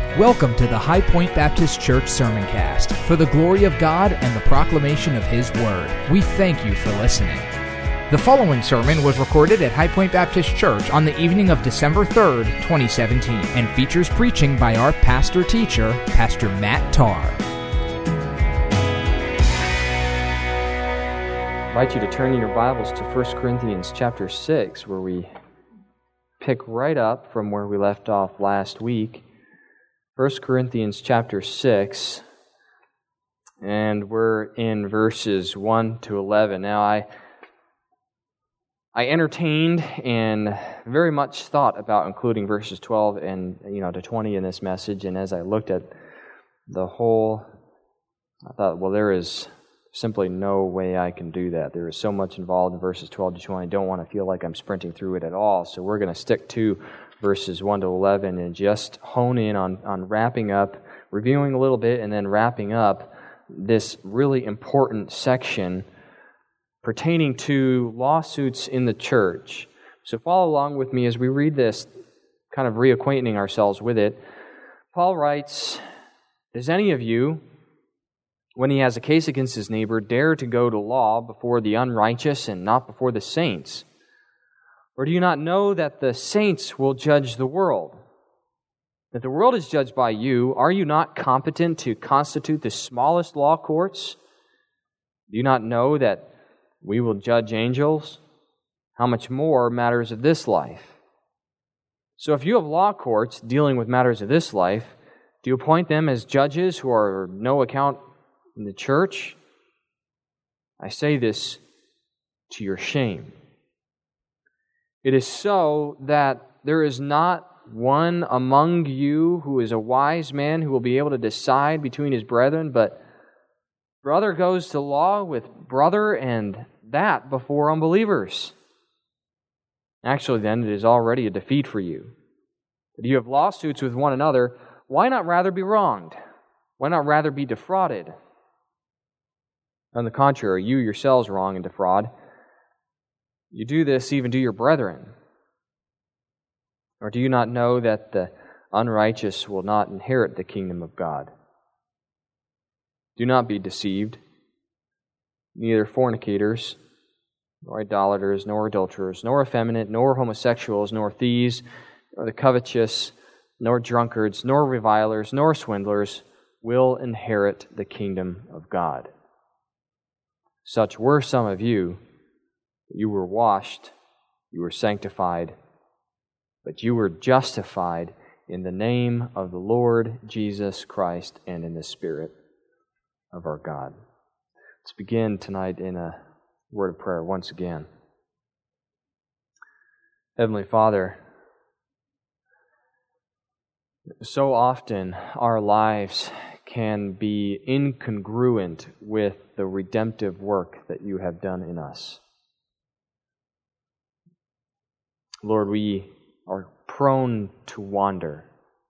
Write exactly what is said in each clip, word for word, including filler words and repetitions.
Welcome to the High Point Baptist Church Sermoncast for the glory of God and the proclamation of His Word. We thank you for listening. The following sermon was recorded at High Point Baptist Church on the evening of December third, twenty seventeen, and features preaching by our pastor-teacher, Pastor Matt Tarr. I invite you to turn in your Bibles to First Corinthians chapter six, where we pick right up from where we left off last week. First Corinthians chapter six, and we're in verses one to eleven. Now, I I entertained and very much thought about including verses twelve and you know to twenty in this message, and as I looked at the whole, I thought, well, there is simply no way I can do that. There is so much involved in verses twelve to twenty. I don't want to feel like I'm sprinting through it at all, so we're going to stick to verses one to eleven, and just hone in on, on wrapping up, reviewing a little bit, and then wrapping up this really important section pertaining to lawsuits in the church. So follow along with me as we read this, kind of reacquainting ourselves with it. Paul writes, "Does any of you, when he has a case against his neighbor, dare to go to law before the unrighteous and not before the saints? Or do you not know that the saints will judge the world? If the world is judged by you, are you not competent to constitute the smallest law courts? Do you not know that we will judge angels? How much more matters of this life? So if you have law courts dealing with matters of this life, do you appoint them as judges who are of no account in the church? I say this to your shame. It is so that there is not one among you who is a wise man who will be able to decide between his brethren, but brother goes to law with brother, and that before unbelievers. Actually, then, it is already a defeat for you. If you have lawsuits with one another, why not rather be wronged? Why not rather be defrauded? On the contrary, you yourselves wrong and defraud. You do this even to your brethren. Or do you not know that the unrighteous will not inherit the kingdom of God? Do not be deceived. Neither fornicators, nor idolaters, nor adulterers, nor effeminate, nor homosexuals, nor thieves, nor the covetous, nor drunkards, nor revilers, nor swindlers will inherit the kingdom of God. Such were some of you. You were washed, you were sanctified, but you were justified in the name of the Lord Jesus Christ and in the Spirit of our God." Let's begin tonight in a word of prayer once again. Heavenly Father, so often our lives can be incongruent with the redemptive work that you have done in us. Lord, we are prone to wander.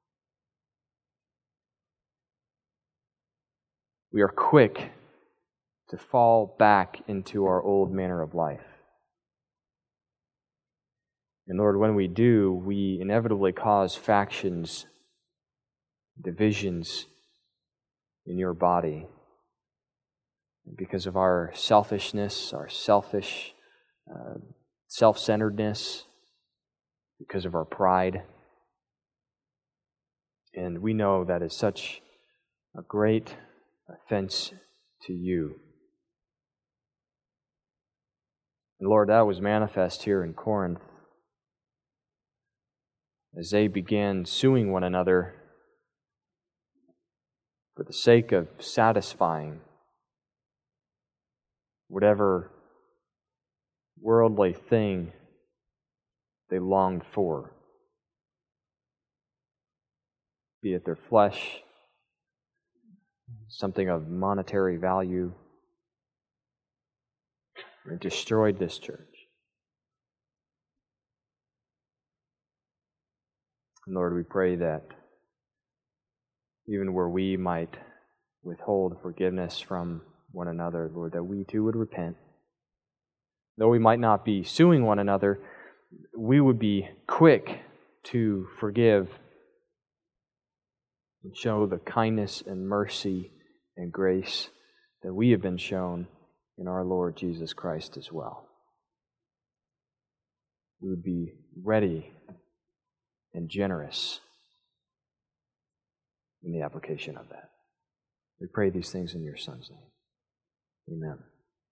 We are quick to fall back into our old manner of life. And Lord, when we do, we inevitably cause factions, divisions in your body because of our selfishness, our selfish, uh, self-centeredness, because of our pride. And we know that is such a great offense to you. And Lord, that was manifest here in Corinth as they began suing one another for the sake of satisfying whatever worldly thing they longed for, be it their flesh, something of monetary value. It destroyed this church. And Lord, we pray that even where we might withhold forgiveness from one another, Lord, that we too would repent. Though we might not be suing one another, we would be quick to forgive and show the kindness and mercy and grace that we have been shown in our Lord Jesus Christ as well. We would be ready and generous in the application of that. We pray these things in your Son's name. Amen.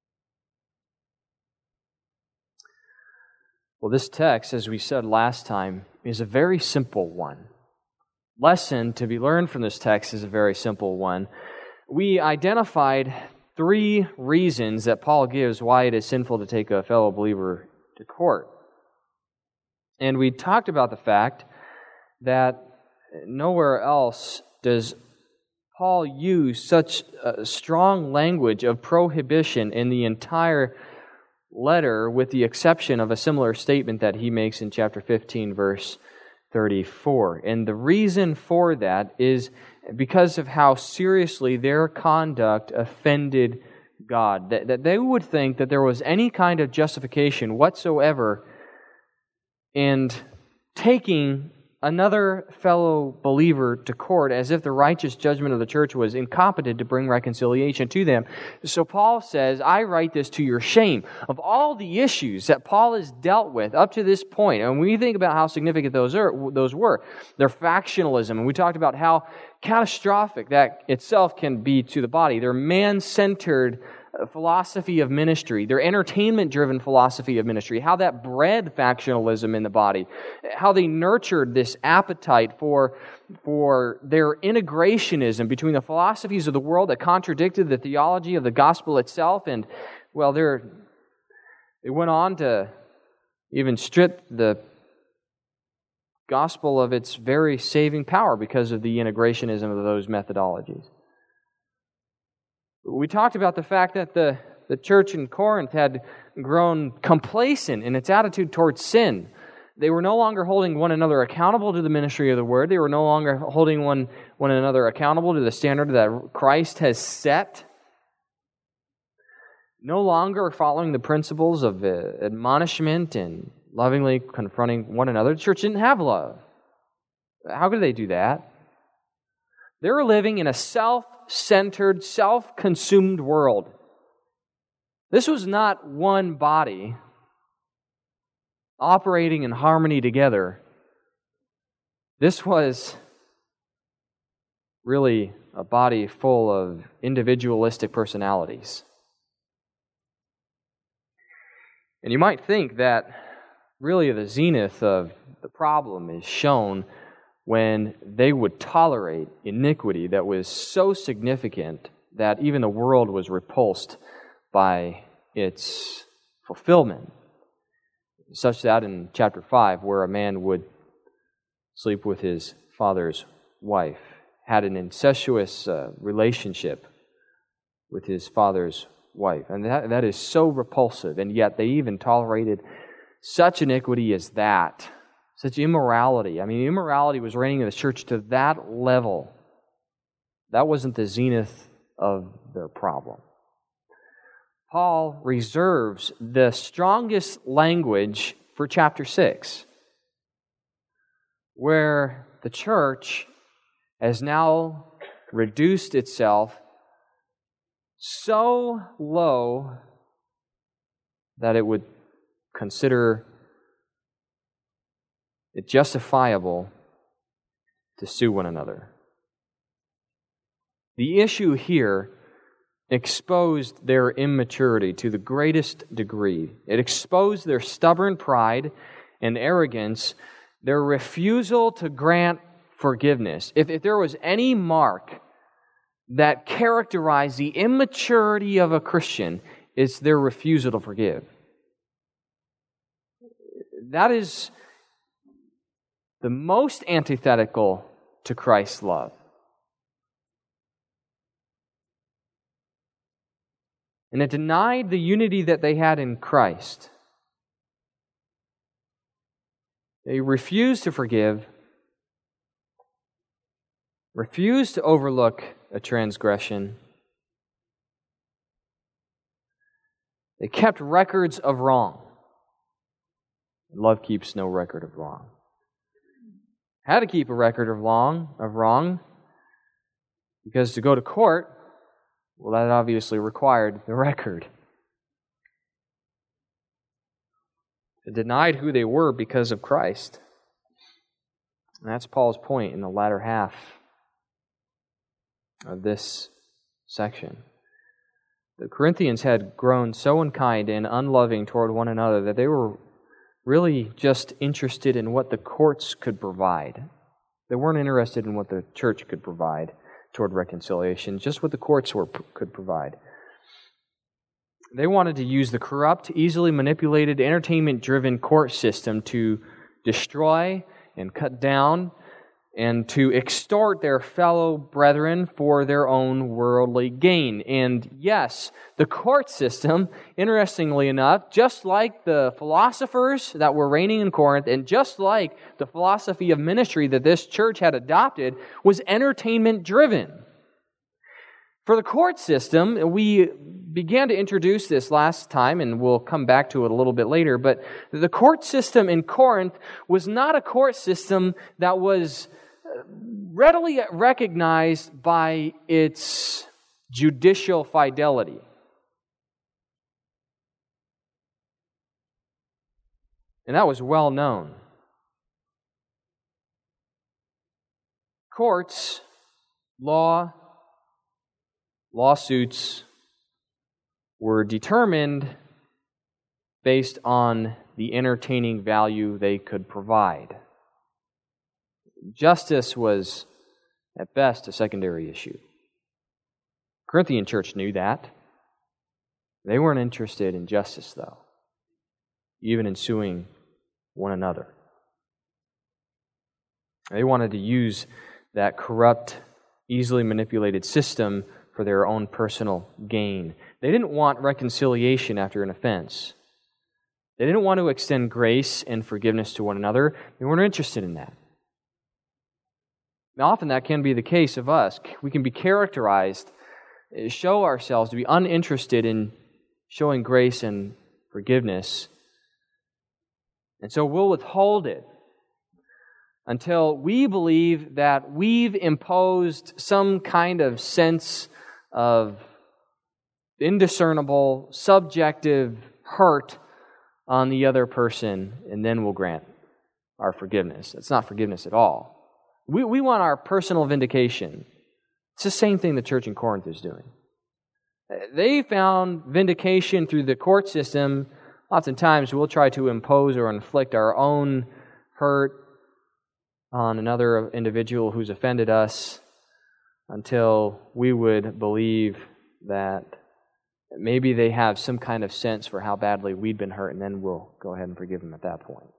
Well, this text, as we said last time, is a very simple one. Lesson to be learned from this text is a very simple one. We identified three reasons that Paul gives why it is sinful to take a fellow believer to court. And we talked about the fact that nowhere else does Paul use such a strong language of prohibition in the entire letter, with the exception of a similar statement that he makes in chapter fifteen, verse thirty-four. And the reason for that is because of how seriously their conduct offended God. That, that they would think that there was any kind of justification whatsoever in taking another fellow believer to court as if the righteous judgment of the church was incompetent to bring reconciliation to them. So Paul says, I write this to your shame. Of all the issues that Paul has dealt with up to this point, and when we think about how significant those are, those were, their factionalism, and we talked about how catastrophic that itself can be to the body, their man-centered philosophy of ministry, their entertainment-driven philosophy of ministry, how that bred factionalism in the body, how they nurtured this appetite for, for their integrationism between the philosophies of the world that contradicted the theology of the gospel itself, and, well, they're, they went on to even strip the gospel of its very saving power because of the integrationism of those methodologies. We talked about the fact that the, the church in Corinth had grown complacent in its attitude towards sin. They were no longer holding one another accountable to the ministry of the Word. They were no longer holding one, one another accountable to the standard that Christ has set. No longer following the principles of uh, admonishment and lovingly confronting one another. The church didn't have love. How could they do that? They were living in a self-centered, self-consumed world. This was not one body operating in harmony together. This was really a body full of individualistic personalities. And you might think that really the zenith of the problem is shown when they would tolerate iniquity that was so significant that even the world was repulsed by its fulfillment. Such that in chapter five, where a man would sleep with his father's wife, had an incestuous uh, relationship with his father's wife. And that, that is so repulsive, and yet they even tolerated such iniquity as that. Such immorality. I mean, immorality was reigning in the church to that level. That wasn't the zenith of their problem. Paul reserves the strongest language for chapter six, where the church has now reduced itself so low that it would consider it's justifiable to sue one another. The issue here exposed their immaturity to the greatest degree. It exposed their stubborn pride and arrogance, their refusal to grant forgiveness. If, if there was any mark that characterized the immaturity of a Christian, it's their refusal to forgive. That is the most antithetical to Christ's love. And it denied the unity that they had in Christ. They refused to forgive, refused to overlook a transgression. They kept records of wrong. Love keeps no record of wrong. How to keep a record of wrong, of wrong Because to go to court, well, that obviously required the record. They denied who they were because of Christ. And that's Paul's point in the latter half of this section. The Corinthians had grown so unkind and unloving toward one another that they were really just interested in what the courts could provide. They weren't interested in what the church could provide toward reconciliation, just what the courts were, could provide. They wanted to use the corrupt, easily manipulated, entertainment-driven court system to destroy and cut down and to extort their fellow brethren for their own worldly gain. And yes, the court system, interestingly enough, just like the philosophers that were reigning in Corinth, and just like the philosophy of ministry that this church had adopted, was entertainment-driven. For the court system, we began to introduce this last time, and we'll come back to it a little bit later, but the court system in Corinth was not a court system that was readily recognized by its judicial fidelity. And that was well known. Courts, law, lawsuits were determined based on the entertaining value they could provide. Justice was, at best, a secondary issue. The Corinthian church knew that. They weren't interested in justice, though, even in suing one another. They wanted to use that corrupt, easily manipulated system for their own personal gain. They didn't want reconciliation after an offense. They didn't want to extend grace and forgiveness to one another. They weren't interested in that. Now, often that can be the case of us. We can be characterized, show ourselves to be uninterested in showing grace and forgiveness. And so we'll withhold it until we believe that we've imposed some kind of sense of indiscernible, subjective hurt on the other person, and then we'll grant our forgiveness. That's not forgiveness at all. We, we want our personal vindication. It's the same thing the church in Corinth is doing. They found vindication through the court system. Oftentimes we'll try to impose or inflict our own hurt on another individual who's offended us until we would believe that maybe they have some kind of sense for how badly we'd been hurt, and then we'll go ahead and forgive them at that point.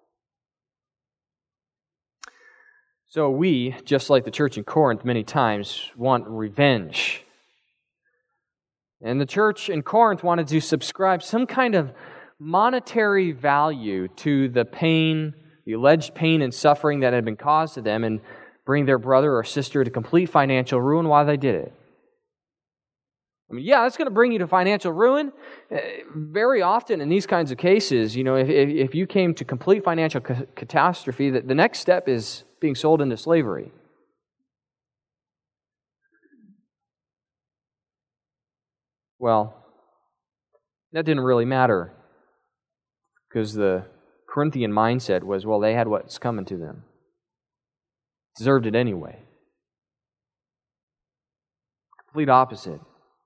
So we, just like the church in Corinth many times, want revenge. And the church in Corinth wanted to subscribe some kind of monetary value to the pain, the alleged pain and suffering that had been caused to them, and bring their brother or sister to complete financial ruin while they did it. I mean, yeah, that's going to bring you to financial ruin. Very often in these kinds of cases, you know, if, if you came to complete financial ca- catastrophe, the, the next step is being sold into slavery. Well, that didn't really matter because the Corinthian mindset was, well, they had what's coming to them. Deserved it anyway. Complete opposite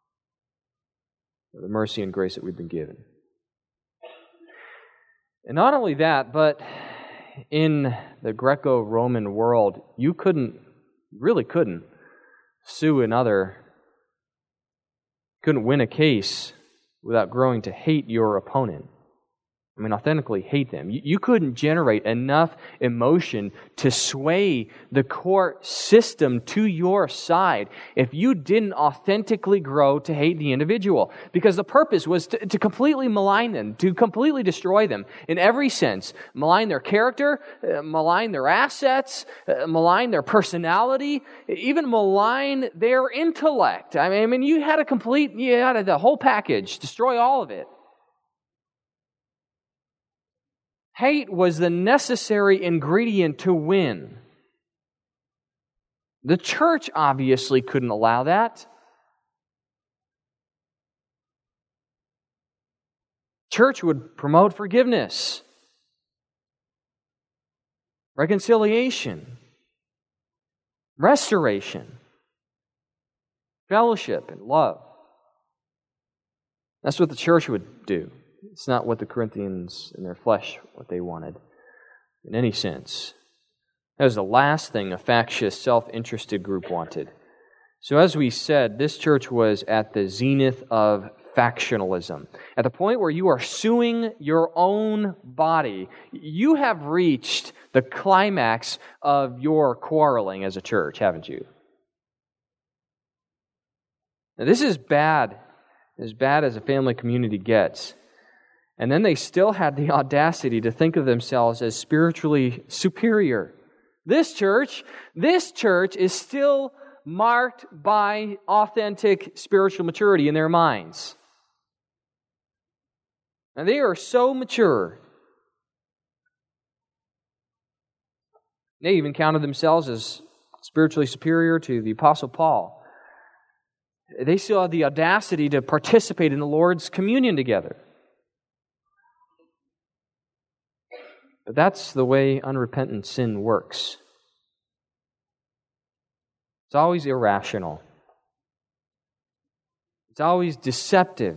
of the mercy and grace that we've been given. And not only that, but in the Greco-Roman world, you couldn't, really couldn't, sue another, couldn't win a case without growing to hate your opponent. I mean, authentically hate them. You, you couldn't generate enough emotion to sway the court system to your side if you didn't authentically grow to hate the individual. Because the purpose was to, to completely malign them, to completely destroy them in every sense. Malign their character, uh, malign their assets, uh, malign their personality, even malign their intellect. I mean, I mean, you had a complete, you had a, the whole package, destroy all of it. Hate was the necessary ingredient to win. The church obviously couldn't allow that. Church would promote forgiveness, reconciliation, restoration, fellowship, and love. That's what the church would do. It's not what the Corinthians in their flesh, what they wanted in any sense. That was the last thing a factious, self-interested group wanted. So as we said, this church was at the zenith of factionalism. At the point where you are suing your own body, you have reached the climax of your quarreling as a church, haven't you? Now, this is bad, as bad as a family community gets. And then they still had the audacity to think of themselves as spiritually superior. This church, this church is still marked by authentic spiritual maturity in their minds. And they are so mature. They even counted themselves as spiritually superior to the Apostle Paul. They still had the audacity to participate in the Lord's communion together. But that's the way unrepentant sin works. It's always irrational. It's always deceptive.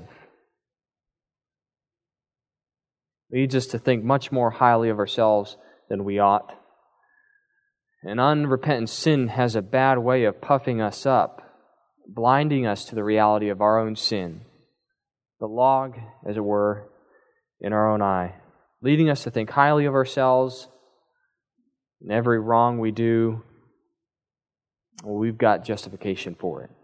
It leads us to think much more highly of ourselves than we ought. And unrepentant sin has a bad way of puffing us up, blinding us to the reality of our own sin. The log, as it were, in our own eye, leading us to think highly of ourselves, and every wrong we do, well, we've got justification for it.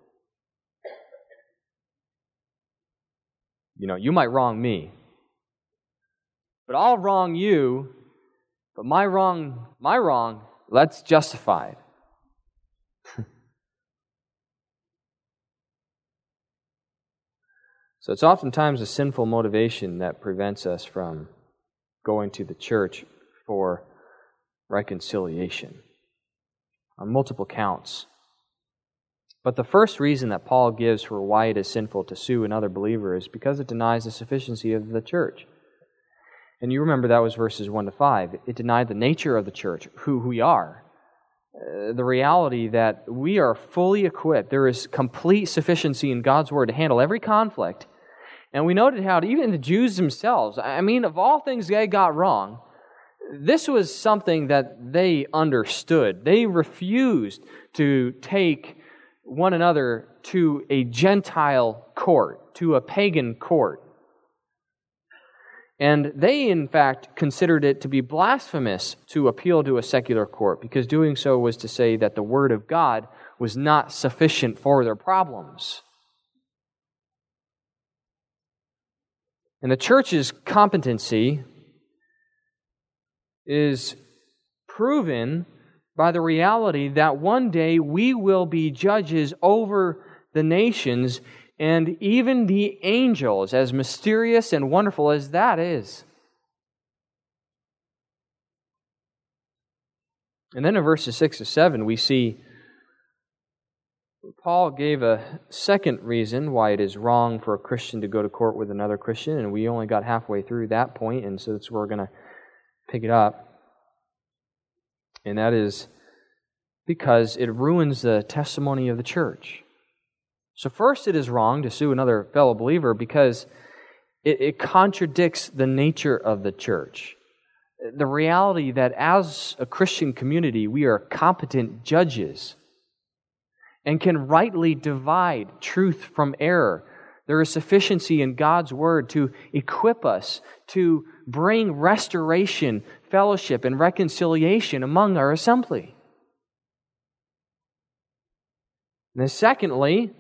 You know, you might wrong me, but I'll wrong you, but my wrong, my wrong, let's justify it. So it's oftentimes a sinful motivation that prevents us from going to the church for reconciliation on multiple counts. But the first reason that Paul gives for why it is sinful to sue another believer is because it denies the sufficiency of the church. And you remember that was verses one to five. It denied the nature of the church, who we are. Uh, the reality that we are fully equipped. There is complete sufficiency in God's Word to handle every conflict. And we noted how even the Jews themselves, I mean, of all things they got wrong, this was something that they understood. They refused to take one another to a Gentile court, to a pagan court. And they, in fact, considered it to be blasphemous to appeal to a secular court, because doing so was to say that the Word of God was not sufficient for their problems. And the church's competency is proven by the reality that one day we will be judges over the nations and even the angels, as mysterious and wonderful as that is. And then in verses six to seven, we see Paul gave a second reason why it is wrong for a Christian to go to court with another Christian, and we only got halfway through that point, and so that's where we're going to pick it up. And that is because it ruins the testimony of the church. So first, it is wrong to sue another fellow believer because it, it contradicts the nature of the church. The reality that as a Christian community, we are competent judges and can rightly divide truth from error. There is sufficiency in God's Word to equip us to bring restoration, fellowship, and reconciliation among our assembly. And then secondly,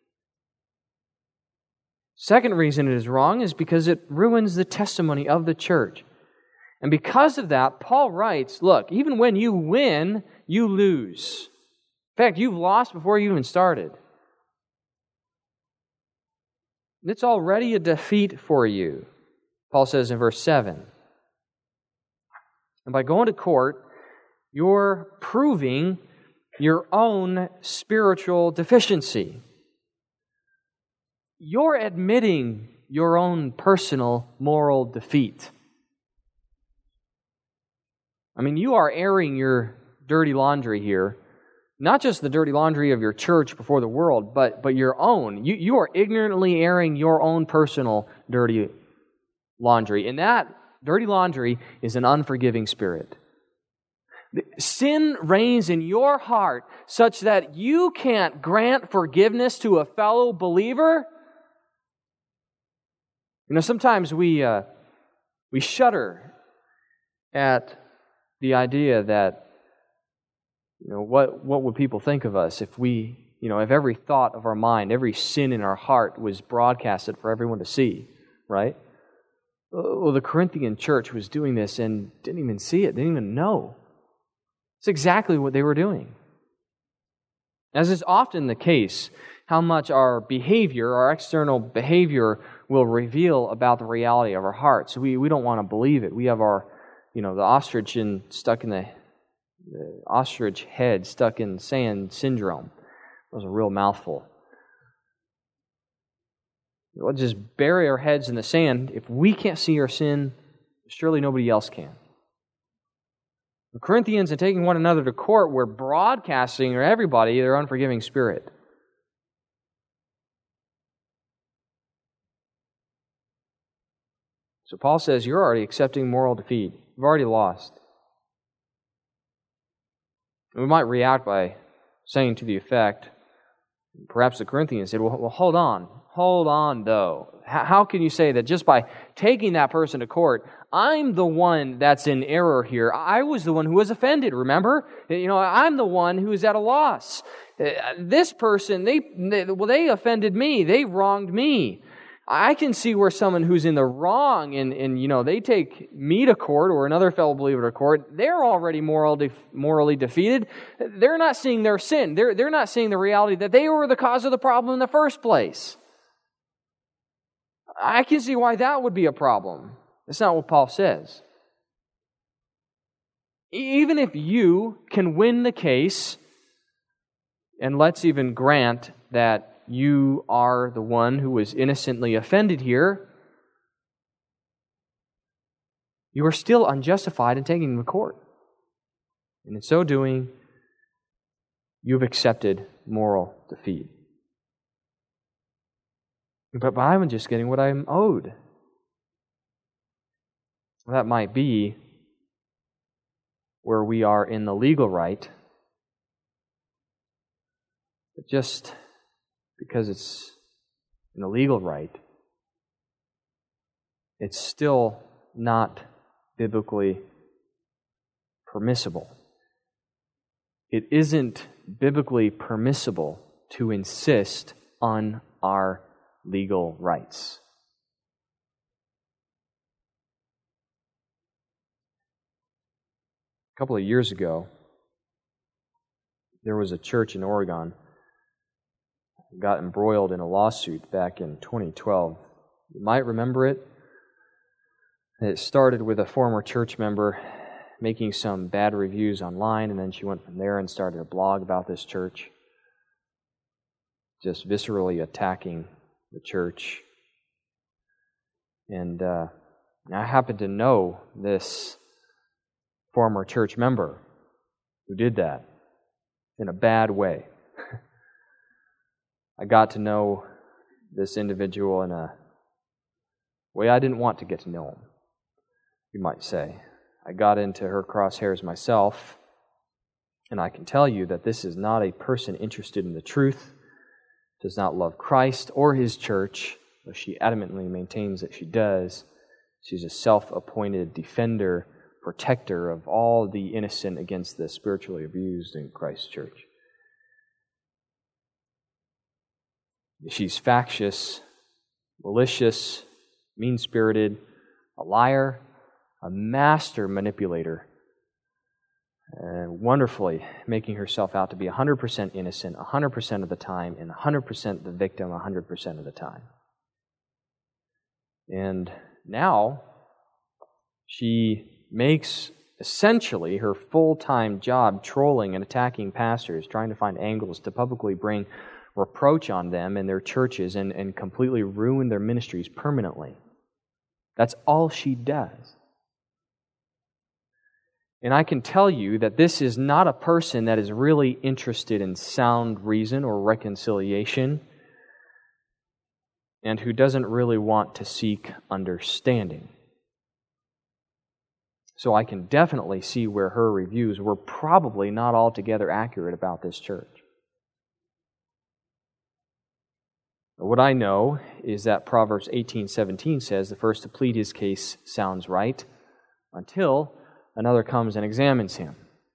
second reason it is wrong is because it ruins the testimony of the church. And because of that, Paul writes, look, even when you win, you lose. In fact, you've lost before you even started. It's already a defeat for you, Paul says in verse seven. And by going to court, you're proving your own spiritual deficiency. You're admitting your own personal moral defeat. I mean, you are airing your dirty laundry here. Not just the dirty laundry of your church before the world, but, but your own. You, you are ignorantly airing your own personal dirty laundry. And that dirty laundry is an unforgiving spirit. Sin reigns in your heart such that you can't grant forgiveness to a fellow believer. You know, sometimes we uh, we shudder at the idea that, you know, what what would people think of us if we, you know, if every thought of our mind, every sin in our heart was broadcasted for everyone to see, right? Well, the Corinthian church was doing this and didn't even see it, didn't even know. It's exactly what they were doing. As is often the case, how much our behavior, our external behavior, will reveal about the reality of our hearts. We we don't want to believe it. We have our, you know, the ostrich in, stuck in the, the ostrich head stuck in sand syndrome. That was a real mouthful. We'll just bury our heads in the sand. If we can't see our sin, surely nobody else can. The Corinthians, in taking one another to court, were broadcasting to everybody their unforgiving spirit. So Paul says, you're already accepting moral defeat. You've already lost. And we might react by saying to the effect, perhaps the Corinthians said, well, well hold on. Hold on, though. H- how can you say that just by taking that person to court, I'm the one that's in error here? I was the one who was offended, remember? You know, I'm the one who is at a loss. This person, they, they well, they offended me. They wronged me. I can see where someone who's in the wrong and, and you know, they take me to court or another fellow believer to court, they're already moral de- morally defeated. They're not seeing their sin. They're, they're not seeing the reality that they were the cause of the problem in the first place. I can see why that would be a problem. That's not what Paul says. Even if you can win the case, and let's even grant that you are the one who was innocently offended here, you are still unjustified in taking them to court. And in so doing, you've accepted moral defeat. But, but I'm just getting what I'm owed. Well, that might be where we are in the legal right, but just because it's in the legal right, it's still not biblically permissible. It isn't biblically permissible to insist on our legal rights. A couple of years ago, there was a church in Oregon that got embroiled in a lawsuit back in twenty twelve. You might remember it. It started with a former church member making some bad reviews online, and then she went from there and started a blog about this church, just viscerally attacking the church. And uh, I happen to know this former church member who did that in a bad way. I got to know this individual in a way I didn't want to get to know him, you might say. I got into her crosshairs myself, and I can tell you that this is not a person interested in the truth, does not love Christ or His church, though she adamantly maintains that she does. She's a self-appointed defender, protector of all the innocent against the spiritually abused in Christ's church. She's factious, malicious, mean-spirited, a liar, a master manipulator, and wonderfully making herself out to be one hundred percent innocent one hundred percent of the time and one hundred percent the victim one hundred percent of the time. And now she makes essentially her full-time job trolling and attacking pastors, trying to find angles to publicly bring reproach on them and their churches and, and completely ruin their ministries permanently. That's all she does. And I can tell you that this is not a person that is really interested in sound reason or reconciliation, and who doesn't really want to seek understanding. So I can definitely see where her reviews were probably not altogether accurate about this church. What I know is that Proverbs eighteen seventeen says the first to plead his case sounds right until another comes and examines him.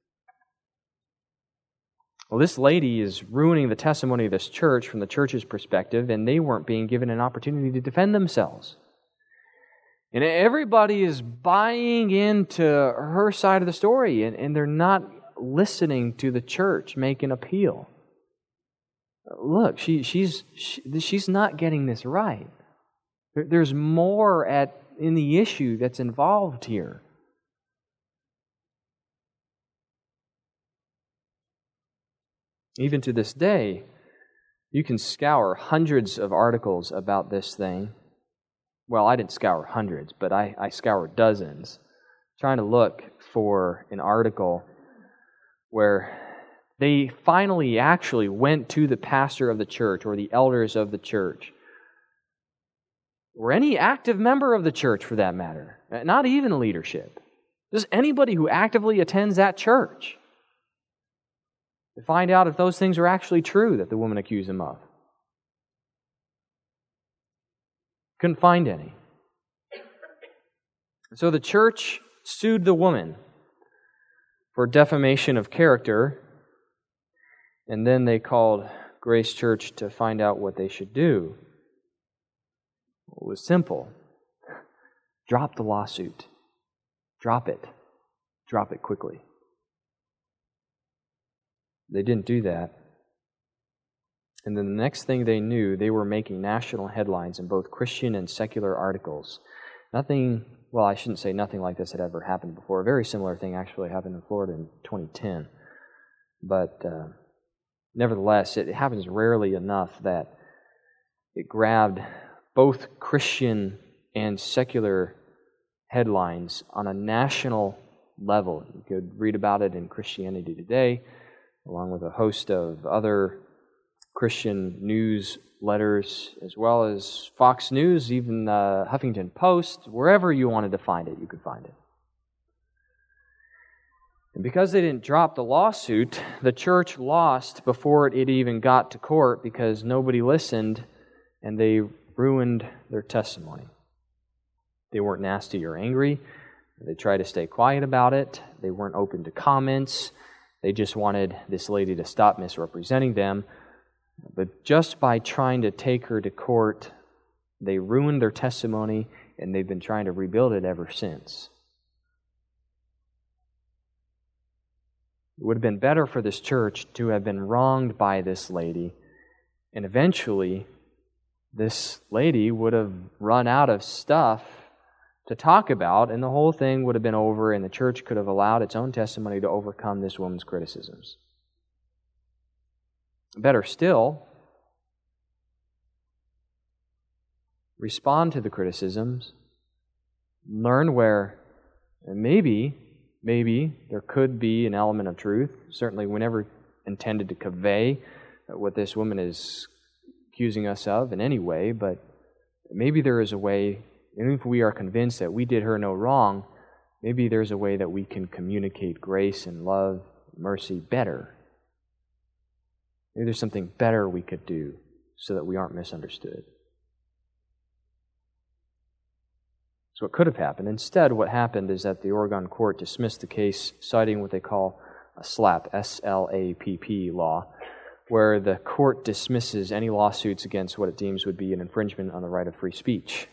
Well, this lady is ruining the testimony of this church from the church's perspective, and they weren't being given an opportunity to defend themselves. And everybody is buying into her side of the story, and, and they're not listening to the church make an appeal. Look, she, she's she, she's not getting this right. There, there's more at in the issue that's involved here. Even to this day, you can scour hundreds of articles about this thing. Well, I didn't scour hundreds, but I, I scoured dozens, trying to look for an article where they finally actually went to the pastor of the church or the elders of the church, or any active member of the church for that matter, not even leadership, just anybody who actively attends that church, to find out if those things are actually true that the woman accused him of. Couldn't find any. So the church sued the woman for defamation of character, and then they called Grace Church to find out what they should do. It was simple. Drop the lawsuit. Drop it. Drop it quickly. They didn't do that. And then the next thing they knew, they were making national headlines in both Christian and secular articles. Nothing, well, I shouldn't say nothing like this had ever happened before. A very similar thing actually happened in Florida in twenty ten. But uh, nevertheless, it happens rarely enough that it grabbed both Christian and secular headlines on a national level. You could read about it in Christianity Today, along with a host of other Christian newsletters, as well as Fox News, even uh, Huffington Post, wherever you wanted to find it, you could find it. And because they didn't drop the lawsuit, the church lost before it even got to court because nobody listened, and they ruined their testimony. They weren't nasty or angry. They tried to stay quiet about it. They weren't open to comments. They just wanted this lady to stop misrepresenting them. But just by trying to take her to court, they ruined their testimony, and they've been trying to rebuild it ever since. It would have been better for this church to have been wronged by this lady, and eventually this lady would have run out of stuff to talk about, and the whole thing would have been over, and the church could have allowed its own testimony to overcome this woman's criticisms. Better still, respond to the criticisms, learn where maybe, maybe there could be an element of truth. Certainly we never intended to convey what this woman is accusing us of in any way, but maybe there is a way, even if we are convinced that we did her no wrong, maybe there's a way that we can communicate grace and love, mercy better. Maybe there's something better we could do so that we aren't misunderstood. So what could have happened? Instead, what happened is that the Oregon court dismissed the case, citing what they call a SLAPP, S L A P P law, where the court dismisses any lawsuits against what it deems would be an infringement on the right of free speech.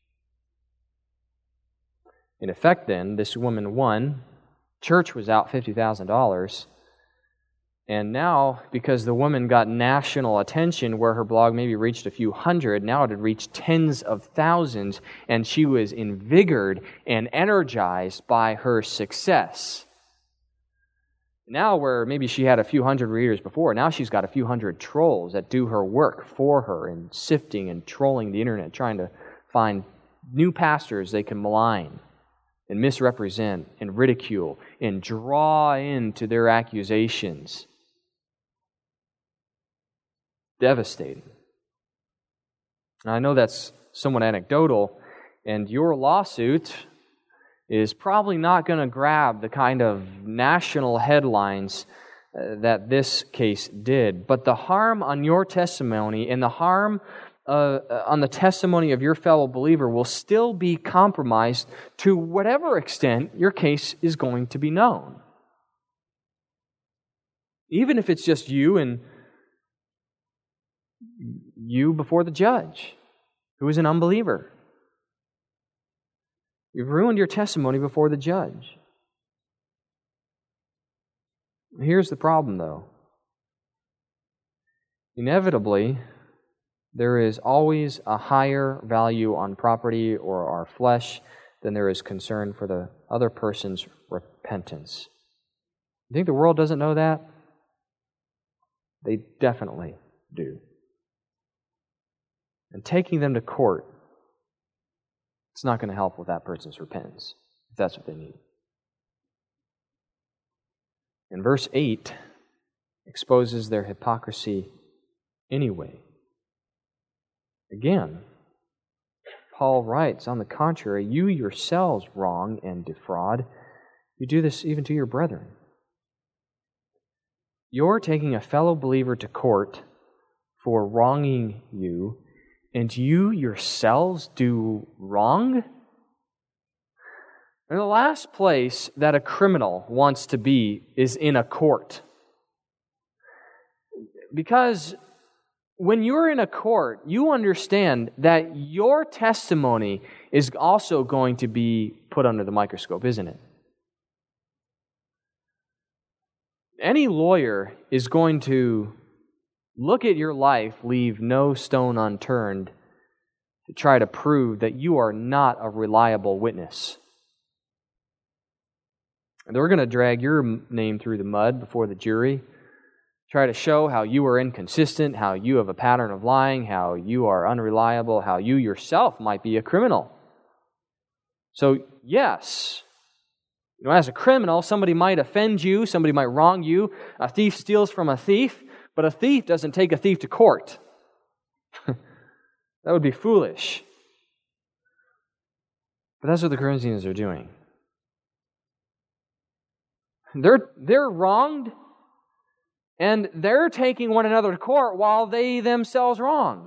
In effect, then, this woman won. Church was out fifty thousand dollars. And now, because the woman got national attention where her blog maybe reached a few hundred, now it had reached tens of thousands, and she was invigorated and energized by her success. Now, where maybe she had a few hundred readers before, now she's got a few hundred trolls that do her work for her and sifting and trolling the internet, trying to find new pastors they can malign and misrepresent and ridicule and draw into their accusations. Devastating. Now, I know that's somewhat anecdotal, and your lawsuit is probably not going to grab the kind of national headlines uh, that this case did. But the harm on your testimony and the harm uh, on the testimony of your fellow believer will still be compromised to whatever extent your case is going to be known. Even if it's just you and you before the judge, who is an unbeliever. You've ruined your testimony before the judge. Here's the problem, though. Inevitably, there is always a higher value on property or our flesh than there is concern for the other person's repentance. You think the world doesn't know that? They definitely do. And taking them to court, it's not going to help with that person's repentance, if that's what they need. And verse eight exposes their hypocrisy anyway. Again, Paul writes, on the contrary, you yourselves wrong and defraud. You do this even to your brethren. You're taking a fellow believer to court for wronging you, and you yourselves do wrong? And the last place that a criminal wants to be is in a court. Because when you're in a court, you understand that your testimony is also going to be put under the microscope, isn't it? Any lawyer is going to look at your life, leave no stone unturned to try to prove that you are not a reliable witness. And they're going to drag your name through the mud before the jury, try to show how you are inconsistent, how you have a pattern of lying, how you are unreliable, how you yourself might be a criminal. So, yes, you know, as a criminal, somebody might offend you, somebody might wrong you, a thief steals from a thief, but a thief doesn't take a thief to court. That would be foolish. But that's what the Corinthians are doing. They're, they're wronged, and they're taking one another to court while they themselves wrong.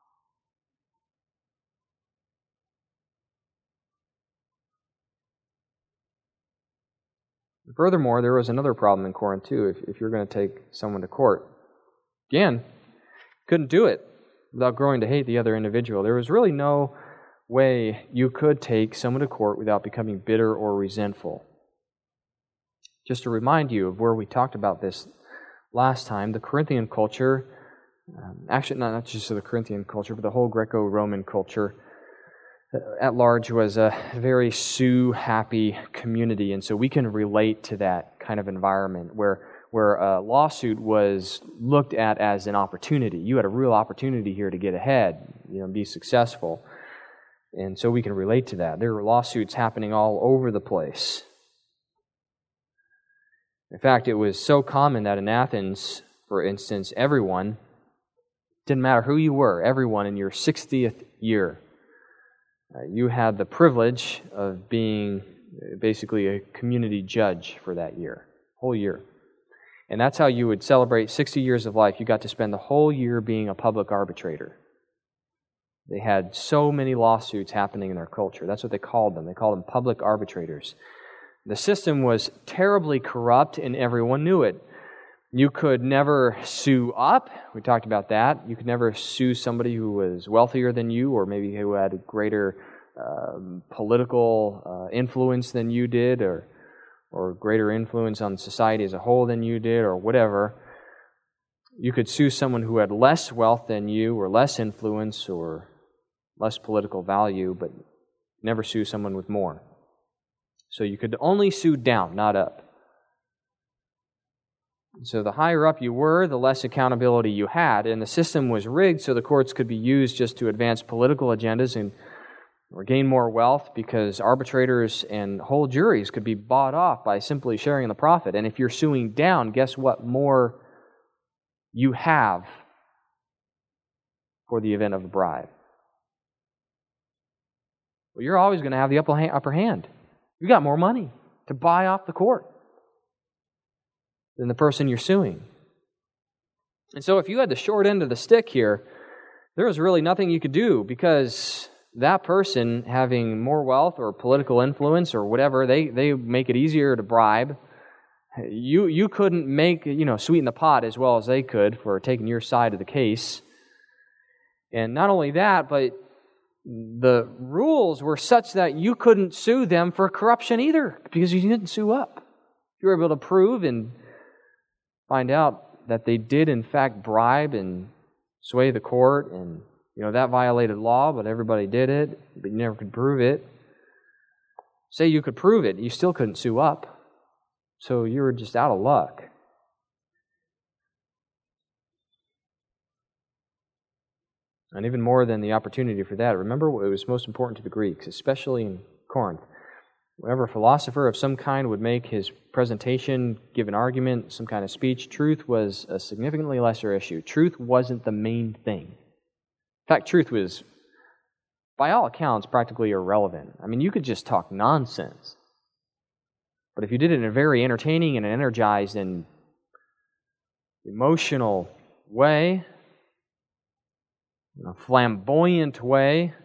Furthermore, there was another problem in Corinth too. If, if you're going to take someone to court, again, couldn't do it without growing to hate the other individual. There was really no way you could take someone to court without becoming bitter or resentful. Just to remind you of where we talked about this last time, the Corinthian culture, um, actually not, not just the Corinthian culture, but the whole Greco-Roman culture at large was a very sue-happy community, and so we can relate to that kind of environment where where a lawsuit was looked at as an opportunity. You had a real opportunity here to get ahead, you know, be successful, and so we can relate to that. There were lawsuits happening all over the place. In fact, it was so common that in Athens, for instance, everyone, didn't matter who you were, everyone in your sixtieth year, Uh, you had the privilege of being basically a community judge for that year, whole year. And that's how you would celebrate sixty years of life. You got to spend the whole year being a public arbitrator. They had so many lawsuits happening in their culture. That's what they called them. They called them public arbitrators. The system was terribly corrupt, and everyone knew it. You could never sue up. We talked about that. You could never sue somebody who was wealthier than you, or maybe who had a greater um, political uh, influence than you did, or or greater influence on society as a whole than you did, or whatever. You could sue someone who had less wealth than you, or less influence, or less political value, but never sue someone with more. So you could only sue down, not up. So the higher up you were, the less accountability you had, and the system was rigged so the courts could be used just to advance political agendas and or gain more wealth, because arbitrators and whole juries could be bought off by simply sharing the profit. And if you're suing down, guess what more you have for the event of a bribe? Well, you're always going to have the upper hand. You got more money to buy off the court than the person you're suing. And so if you had the short end of the stick here, there was really nothing you could do, because that person having more wealth or political influence or whatever, they, they make it easier to bribe. You you couldn't make, you know, sweeten the pot as well as they could for taking your side of the case. And not only that, but the rules were such that you couldn't sue them for corruption either, because you didn't sue up. You were able to prove and find out that they did in fact bribe and sway the court, and you know that violated law, but everybody did it, but you never could prove it. Say you could prove it, you still couldn't sue up. So you were just out of luck. And even more than the opportunity for that, remember what was most important to the Greeks, especially in Corinth. Whenever a philosopher of some kind would make his presentation, give an argument, some kind of speech, truth was a significantly lesser issue. Truth wasn't the main thing. In fact, truth was, by all accounts, practically irrelevant. I mean, you could just talk nonsense. But if you did it in a very entertaining and energized and emotional way, in a flamboyant way,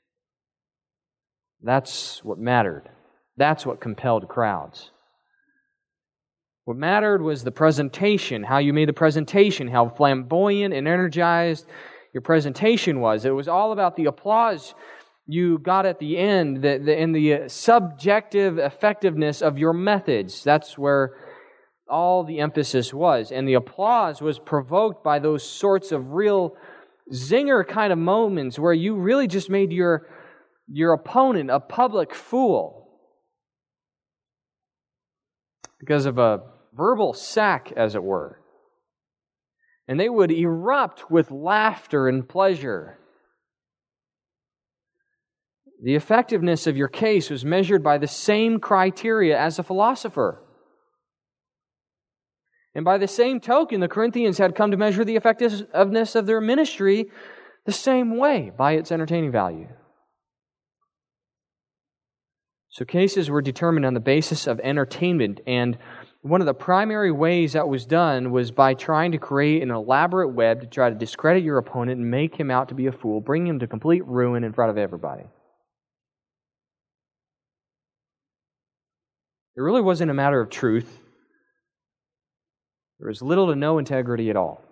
that's what mattered. That's what compelled crowds. What mattered was the presentation, how you made the presentation, how flamboyant and energized your presentation was. It was all about the applause you got at the end, the, the, and the subjective effectiveness of your methods. That's where all the emphasis was. And the applause was provoked by those sorts of real zinger kind of moments where you really just made your, your opponent a public fool because of a verbal sack, as it were. And they would erupt with laughter and pleasure. The effectiveness of your case was measured by the same criteria as a philosopher. And by the same token, the Corinthians had come to measure the effectiveness of their ministry the same way, by its entertaining value. So cases were determined on the basis of entertainment, and one of the primary ways that was done was by trying to create an elaborate web to try to discredit your opponent and make him out to be a fool, bring him to complete ruin in front of everybody. It really wasn't a matter of truth. There was little to no integrity at all.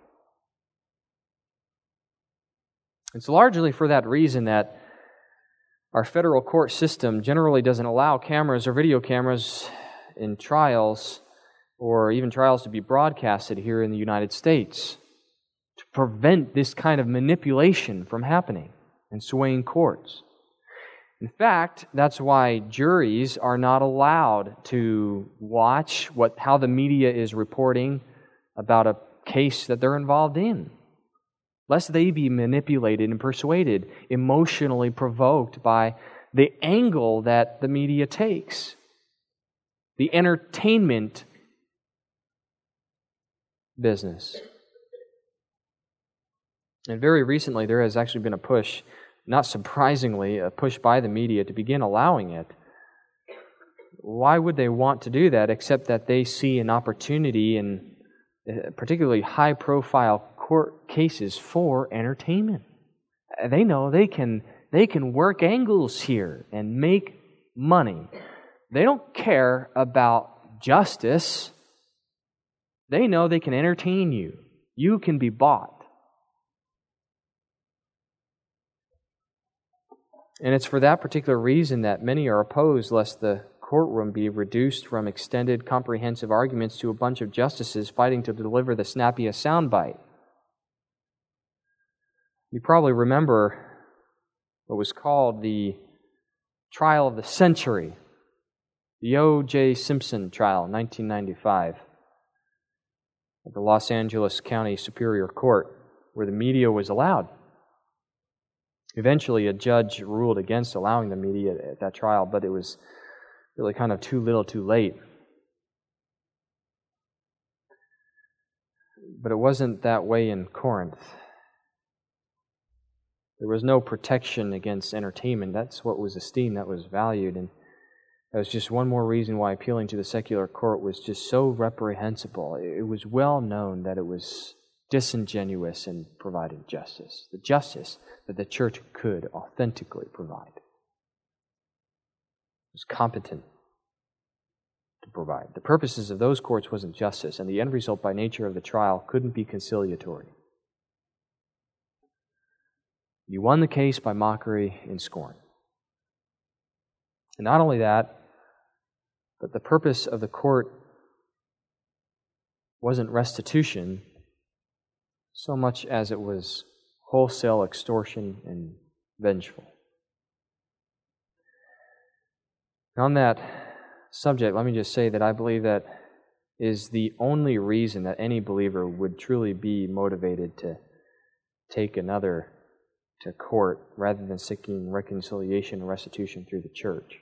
It's largely for that reason that our federal court system generally doesn't allow cameras or video cameras in trials, or even trials to be broadcasted here in the United States, to prevent this kind of manipulation from happening and swaying courts. In fact, that's why juries are not allowed to watch what how the media is reporting about a case that they're involved in, lest they be manipulated and persuaded, emotionally provoked by the angle that the media takes, the entertainment business. And very recently, there has actually been a push, not surprisingly, a push by the media to begin allowing it. Why would they want to do that except that they see an opportunity in particularly high-profile court cases for entertainment? They know they can they can work angles here and make money. They don't care about justice. They know they can entertain you. You can be bought. And it's for that particular reason that many are opposed, lest the courtroom be reduced from extended, comprehensive arguments to a bunch of justices fighting to deliver the snappiest soundbite. You probably remember what was called the trial of the century, the O J Simpson trial in nineteen ninety-five at the Los Angeles County Superior Court, where the media was allowed. Eventually, a judge ruled against allowing the media at that trial, but it was really kind of too little too late. But it wasn't that way in Corinth. There was no protection against entertainment. That's what was esteemed, that was valued. And that was just one more reason why appealing to the secular court was just so reprehensible. It was well known that it was disingenuous in providing justice, the justice that the church could authentically provide. It was competent to provide. The purposes of those courts wasn't justice, and the end result by nature of the trial couldn't be conciliatory. You won the case by mockery and scorn. And not only that, but the purpose of the court wasn't restitution so much as it was wholesale extortion and vengeful. On that subject, let me just say that I believe that is the only reason that any believer would truly be motivated to take another to court rather than seeking reconciliation and restitution through the church.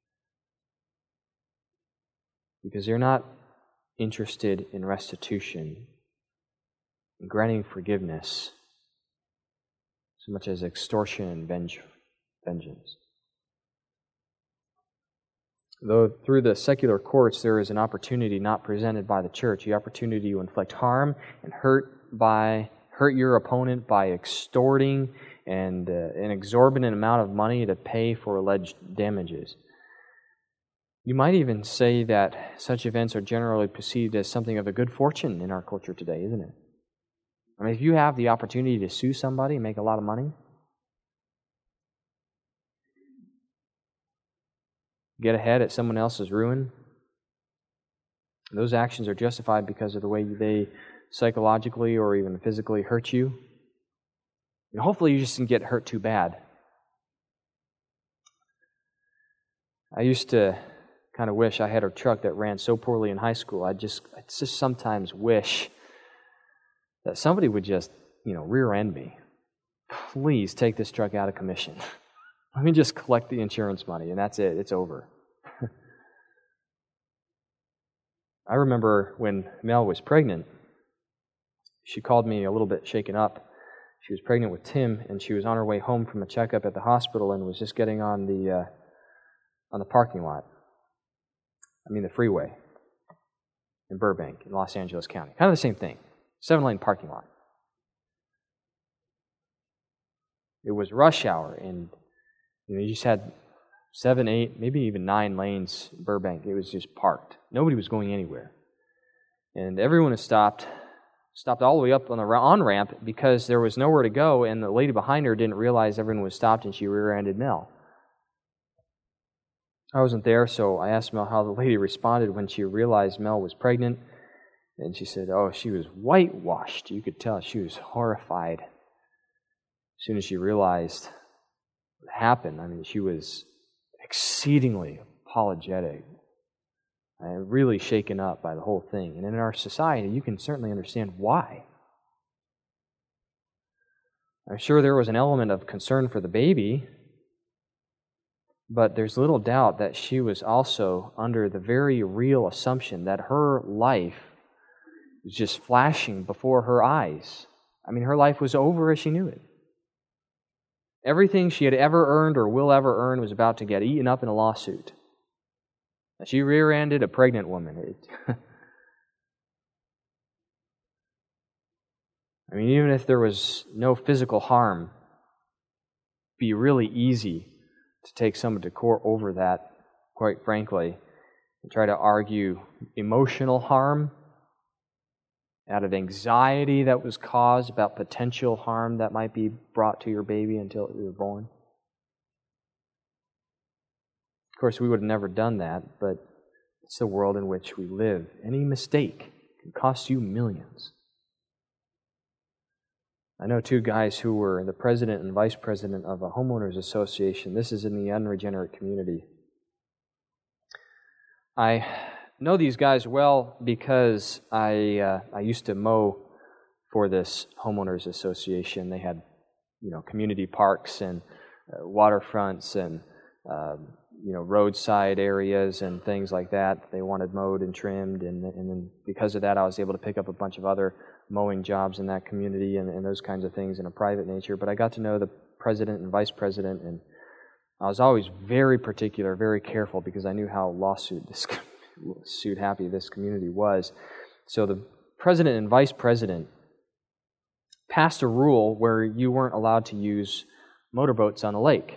Because they're not interested in restitution, in granting forgiveness, so much as extortion and venge- vengeance. Though through the secular courts there is an opportunity not presented by the church, the opportunity to inflict harm and hurt by hurt your opponent by extorting and uh, an exorbitant amount of money to pay for alleged damages. You might even say that such events are generally perceived as something of a good fortune in our culture today, isn't it? I mean, if you have the opportunity to sue somebody and make a lot of money, get ahead at someone else's ruin, those actions are justified because of the way they psychologically or even physically hurt you. And hopefully you just didn't get hurt too bad. I used to kind of wish I had a truck that ran so poorly in high school. I just, I just sometimes wish that somebody would just, you know, rear end me. Please take this truck out of commission. Let me just collect the insurance money, and that's it. It's over. I remember when Mel was pregnant, she called me a little bit shaken up. She was pregnant with Tim, and she was on her way home from a checkup at the hospital and was just getting on the uh, on the parking lot. I mean the freeway in Burbank, in Los Angeles County. Kind of the same thing. Seven-lane parking lot. It was rush hour, and you know, you just had seven, eight, maybe even nine lanes in Burbank. It was just parked. Nobody was going anywhere. And everyone had stopped, stopped all the way up on the on-ramp because there was nowhere to go, and the lady behind her didn't realize everyone was stopped, and she rear-ended Mel. I wasn't there, so I asked Mel how the lady responded when she realized Mel was pregnant, and she said, oh, she was whitewashed. You could tell she was horrified as soon as she realized what happened. I mean, she was exceedingly apologetic and really shaken up by the whole thing. And in our society, you can certainly understand why. I'm sure there was an element of concern for the baby, but there's little doubt that she was also under the very real assumption that her life was just flashing before her eyes. I mean, her life was over as she knew it. Everything she had ever earned or will ever earn was about to get eaten up in a lawsuit. She rear-ended a pregnant woman. It, I mean, even if there was no physical harm, it'd be really easy to take someone to court over that, quite frankly, and try to argue emotional harm out of anxiety that was caused about potential harm that might be brought to your baby until it was born. Of course, we would have never done that, but it's the world in which we live. Any mistake can cost you millions. I know two guys who were the president and vice president of a homeowners association. This is in the unregenerate community. I know these guys well because I uh, I used to mow for this homeowners association. They had, you know, community parks and uh, waterfronts and uh, you know roadside areas and things like that. They wanted mowed and trimmed, and and then because of that, I was able to pick up a bunch of other mowing jobs in that community and, and those kinds of things in a private nature. But I got to know the president and vice president, and I was always very particular, very careful, because I knew how lawsuit this suit happy this community was. So the president and vice president passed a rule where you weren't allowed to use motorboats on a lake.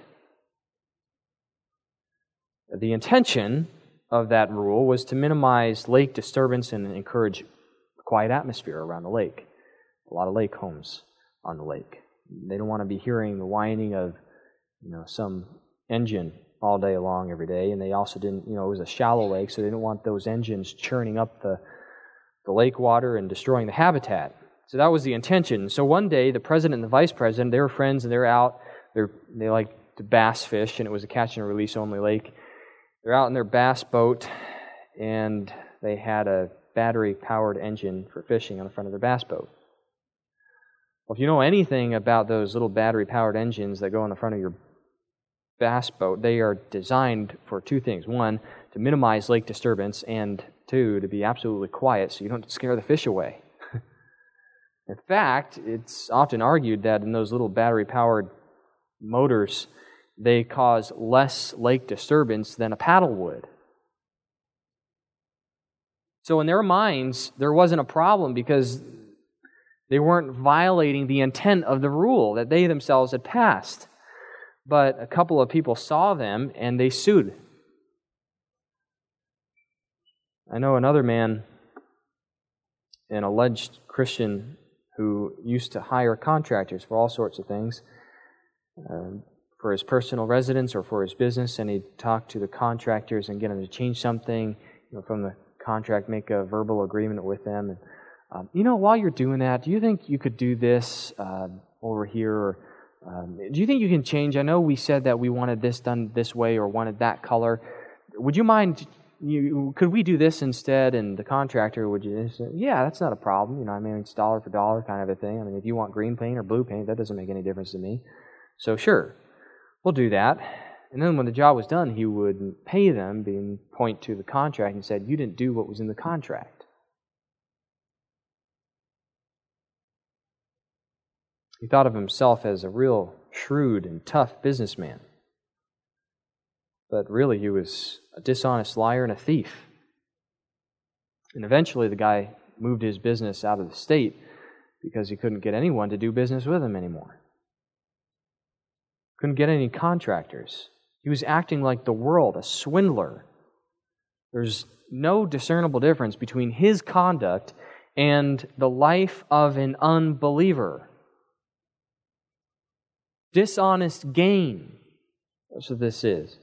The intention of that rule was to minimize lake disturbance and encourage a quiet atmosphere around the lake. A lot of lake homes on the lake. They don't want to be hearing the whining of, you know, some engine all day long every day, and they also didn't, you know, it was a shallow lake, so they didn't want those engines churning up the, the lake water and destroying the habitat. So that was the intention. So one day, the president and the vice president, they were friends, and they're out, they're, they like to bass fish, and it was a catch and release only lake. They're out in their bass boat, and they had a battery-powered engine for fishing on the front of their bass boat. Well, if you know anything about those little battery-powered engines that go on the front of your bass boat, they are designed for two things. One, to minimize lake disturbance, and two, to be absolutely quiet so you don't scare the fish away. In fact, it's often argued that in those little battery-powered motors, they cause less lake disturbance than a paddle would. So in their minds, there wasn't a problem because they weren't violating the intent of the rule that they themselves had passed. But a couple of people saw them and they sued. I know another man, an alleged Christian, who used to hire contractors for all sorts of things, uh, for his personal residence or for his business, and he'd talk to the contractors and get them to change something, you know, from the contract, make a verbal agreement with them. And, um, you know, while you're doing that, do you think you could do this uh, over here? Or um, do you think you can change? I know we said that we wanted this done this way or wanted that color. Would you mind? You, could we do this instead? And the contractor would you say, yeah, that's not a problem. You know, I mean, it's dollar for dollar kind of a thing. I mean, if you want green paint or blue paint, that doesn't make any difference to me. So sure, we'll do that. And then when the job was done, he would pay them, being point to the contract, and said, you didn't do what was in the contract. He thought of himself as a real shrewd and tough businessman. But really, he was a dishonest liar and a thief. And eventually, the guy moved his business out of the state because he couldn't get anyone to do business with him anymore. Couldn't get any contractors. He was acting like the world, a swindler. There's no discernible difference between his conduct and the life of an unbeliever. Dishonest gain. That's what this is.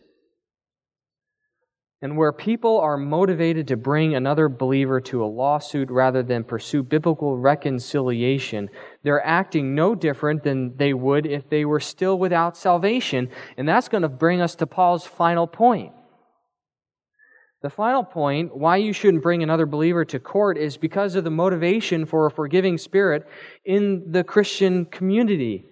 And where people are motivated to bring another believer to a lawsuit rather than pursue biblical reconciliation, they're acting no different than they would if they were still without salvation. And that's going to bring us to Paul's final point. The final point, why you shouldn't bring another believer to court, is because of the motivation for a forgiving spirit in the Christian community.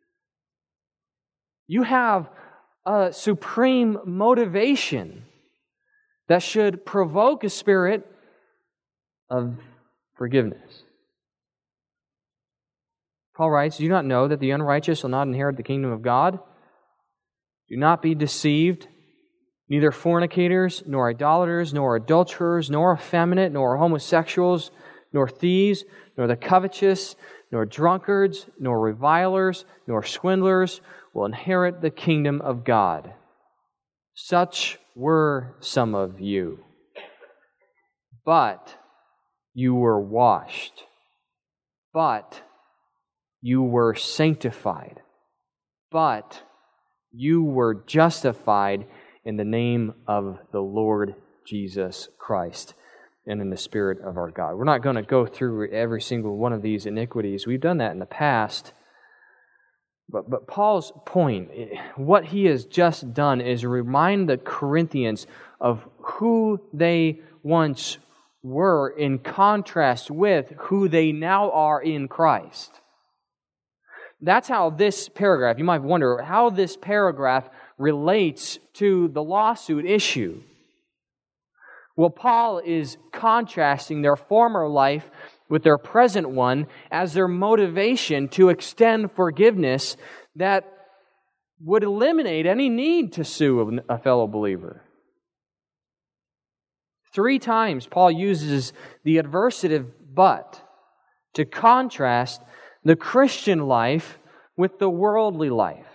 You have a supreme motivation that should provoke a spirit of forgiveness. Paul writes, do you not know that the unrighteous will not inherit the kingdom of God? Do not be deceived. Neither fornicators, nor idolaters, nor adulterers, nor effeminate, nor homosexuals, nor thieves, nor the covetous, nor drunkards, nor revilers, nor swindlers will inherit the kingdom of God. Such were some of you. But you were washed. But you were sanctified. But you were justified in the name of the Lord Jesus Christ and in the Spirit of our God. We're not going to go through every single one of these iniquities. We've done that in the past. But, but Paul's point, what he has just done is remind the Corinthians of who they once were in contrast with who they now are in Christ. That's how this paragraph, you might wonder how this paragraph relates to the lawsuit issue. Well, Paul is contrasting their former life with their present one as their motivation to extend forgiveness that would eliminate any need to sue a fellow believer. Three times Paul uses the adversative but to contrast the Christian life with the worldly life.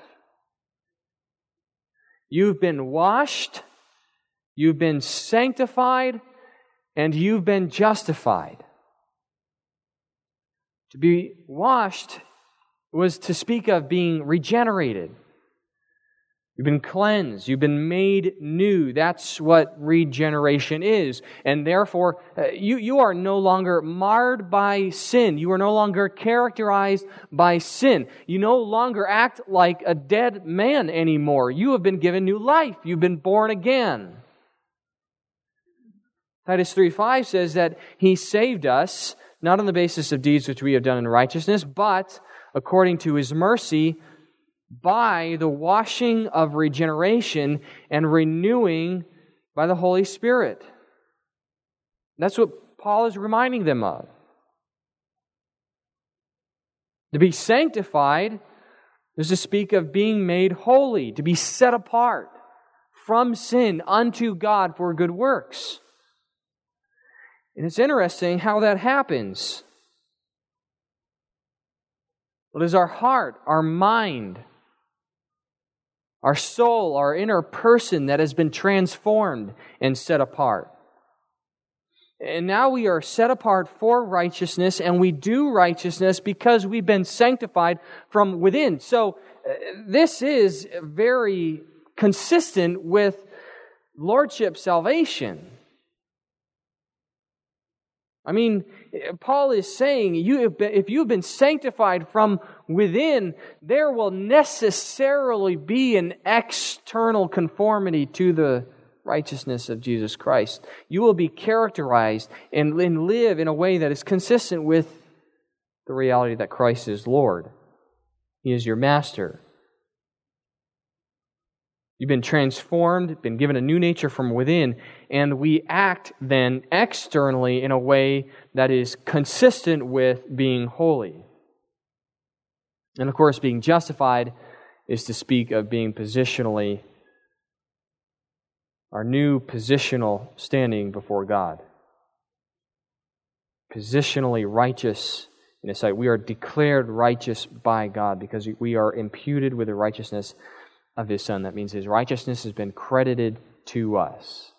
You've been washed, you've been sanctified, and you've been justified. To be washed was to speak of being regenerated. You've been cleansed. You've been made new. That's what regeneration is. And therefore, uh, you, you are no longer marred by sin. You are no longer characterized by sin. You no longer act like a dead man anymore. You have been given new life. You've been born again. Titus three five says that He saved us, not on the basis of deeds which we have done in righteousness, but according to His mercy, by the washing of regeneration and renewing by the Holy Spirit. That's what Paul is reminding them of. To be sanctified is to speak of being made holy, to be set apart from sin unto God for good works. And it's interesting how that happens. It is our heart, our mind, our soul, our inner person that has been transformed and set apart. And now we are set apart for righteousness, and we do righteousness because we've been sanctified from within. So uh, this is very consistent with lordship salvation. I mean, Paul is saying, you have been, if you've been sanctified from within, there will necessarily be an external conformity to the righteousness of Jesus Christ. You will be characterized and, and live in a way that is consistent with the reality that Christ is Lord. He is your master. You've been transformed, been given a new nature from within, and we act then externally in a way that is consistent with being holy. And of course, being justified is to speak of being positionally, our new positional standing before God. Positionally righteous in His sight. We are declared righteous by God because we are imputed with the righteousness of His Son. That means His righteousness has been credited to us.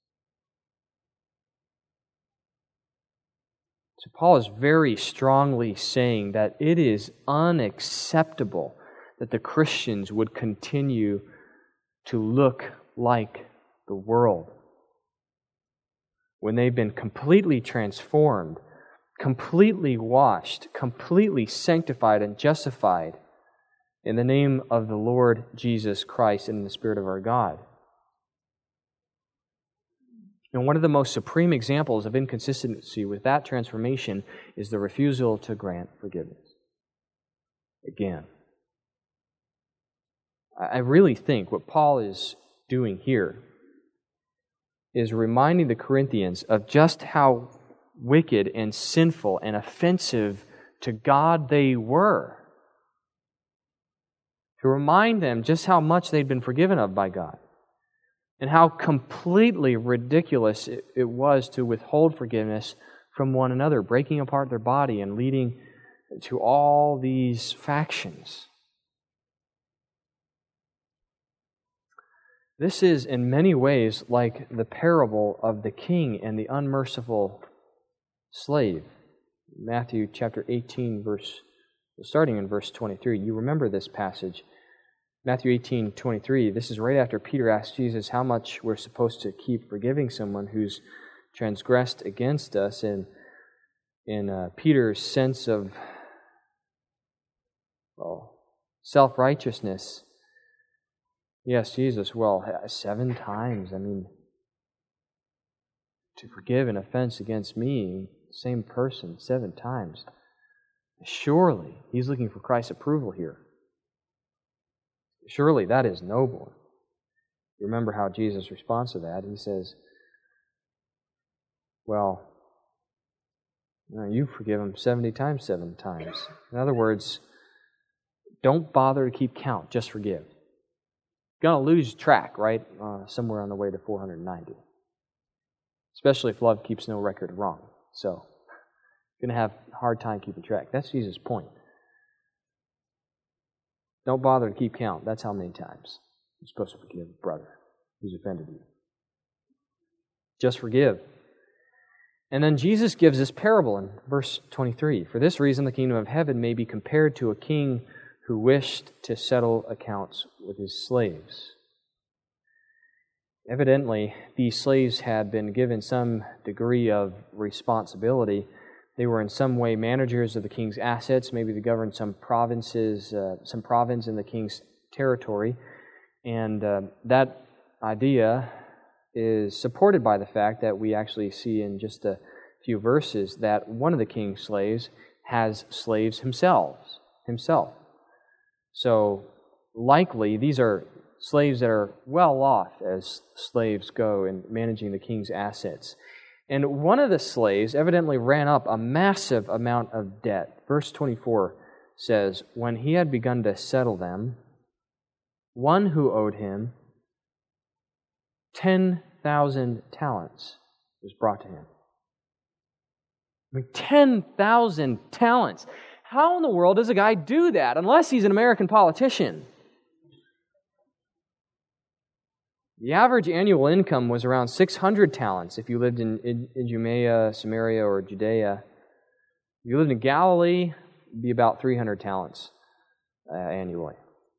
So Paul is very strongly saying that it is unacceptable that the Christians would continue to look like the world when they've been completely transformed, completely washed, completely sanctified and justified in the name of the Lord Jesus Christ and in the Spirit of our God. And one of the most supreme examples of inconsistency with that transformation is the refusal to grant forgiveness. Again, I really think what Paul is doing here is reminding the Corinthians of just how wicked and sinful and offensive to God they were. To remind them just how much they'd been forgiven of by God. And how completely ridiculous it, it was to withhold forgiveness from one another, breaking apart their body and leading to all these factions. This is in many ways like the parable of the king and the unmerciful slave. Matthew chapter eighteen, verse starting in verse twenty-three. You remember this passage. Matthew eighteen, twenty-three, this is right after Peter asked Jesus how much we're supposed to keep forgiving someone who's transgressed against us in, in uh, Peter's sense of, well, self-righteousness. Yes, Jesus, well, seven times. I mean, to forgive an offense against me, same person, seven times. Surely, he's looking for Christ's approval here. Surely that is noble. Remember how Jesus responds to that. He says, well, you, know, you forgive him seventy times, seven times. In other words, don't bother to keep count, just forgive. You're going to lose track, right? Uh, somewhere on the way to four hundred ninety. Especially if love keeps no record of wrong. So, you're going to have a hard time keeping track. That's Jesus' point. Don't bother to keep count. That's how many times you're supposed to forgive a brother who's offended you. Just forgive. And then Jesus gives this parable in verse twenty-three. For this reason, the kingdom of heaven may be compared to a king who wished to settle accounts with his slaves. Evidently, these slaves had been given some degree of responsibility. They were in some way managers of the king's assets. Maybe they governed some provinces, uh, some province in the king's territory. And uh, that idea is supported by the fact that we actually see in just a few verses that one of the king's slaves has slaves himself. himself. So likely these are slaves that are well off as slaves go in managing the king's assets. And one of the slaves evidently ran up a massive amount of debt. Verse twenty-four says, when he had begun to settle them, one who owed him ten thousand talents was brought to him. I mean, ten thousand talents. How in the world does a guy do that unless he's an American politician? The average annual income was around six hundred talents if you lived in Idumea, Samaria, or Judea. If you lived in Galilee, it'd be about three hundred talents uh, annually.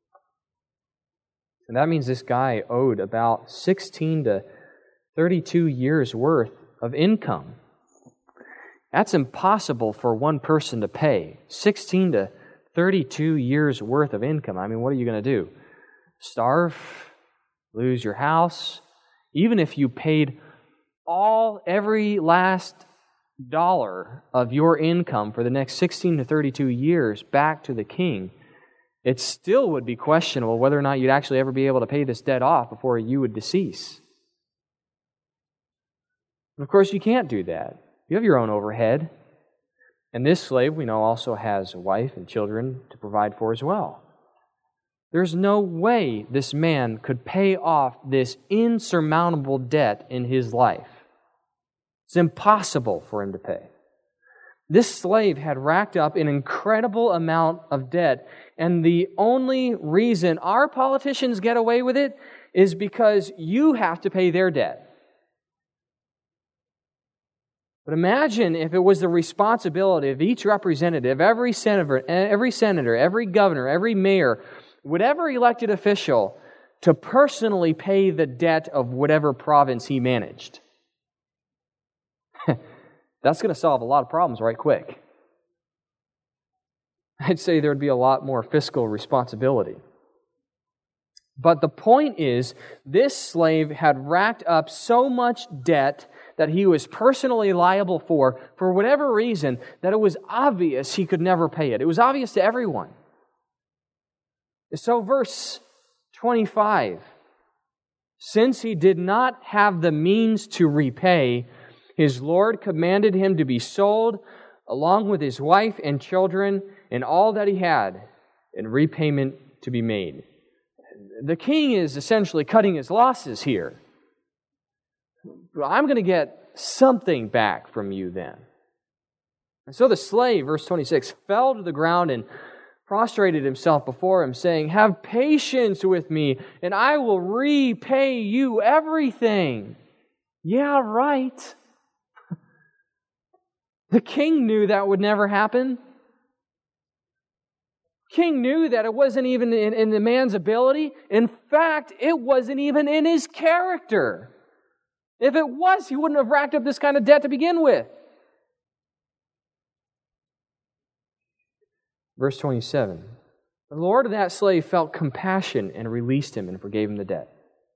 And that means this guy owed about sixteen to thirty-two years' worth of income. That's impossible for one person to pay. sixteen to thirty-two years' worth of income. I mean, what are you going to do? Starve? Lose your house? Even if you paid all, every last dollar of your income for the next sixteen to thirty-two years back to the king, it still would be questionable whether or not you'd actually ever be able to pay this debt off before you would decease. And of course, you can't do that. You have your own overhead. And this slave, we know, also has a wife and children to provide for as well. There's no way this man could pay off this insurmountable debt in his life. It's impossible for him to pay. This slave had racked up an incredible amount of debt, and the only reason our politicians get away with it is because you have to pay their debt. But imagine if it was the responsibility of each representative, every senator, every senator, every governor, every mayor, whatever elected official, to personally pay the debt of whatever province he managed. That's going to solve a lot of problems right quick. I'd say there would be a lot more fiscal responsibility. But the point is, this slave had racked up so much debt that he was personally liable for, for whatever reason, that it was obvious he could never pay it. It was obvious to everyone. So verse twenty-five, since he did not have the means to repay, his Lord commanded him to be sold along with his wife and children and all that he had, and repayment to be made. The king is essentially cutting his losses here. I'm going to get something back from you then. And so the slave, verse twenty-six, fell to the ground and prostrated himself before him, saying, have patience with me, and I will repay you everything. Yeah, right. The king knew that would never happen. King knew that it wasn't even in, in the man's ability. In fact, it wasn't even in his character. If it was, he wouldn't have racked up this kind of debt to begin with. Verse twenty-seven. The Lord of that slave felt compassion and released him and forgave him the debt.